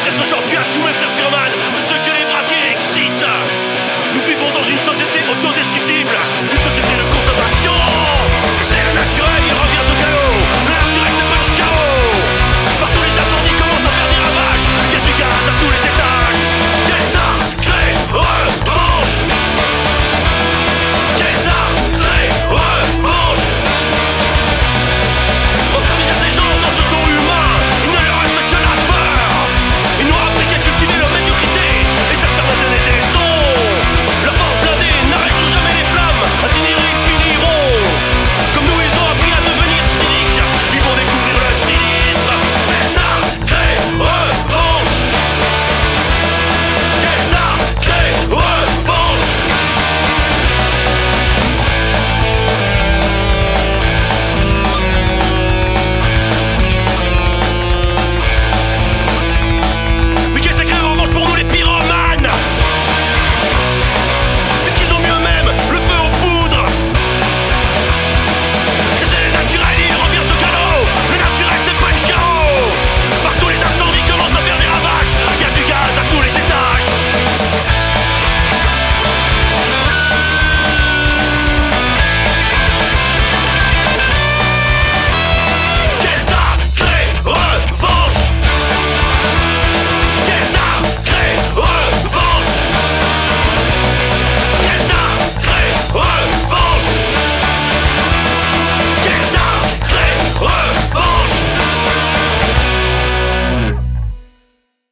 m'adresse aujourd'hui à tous mes frères pyromanes, tous ceux que les brasiers excitent. Nous vivons dans une société autodestructive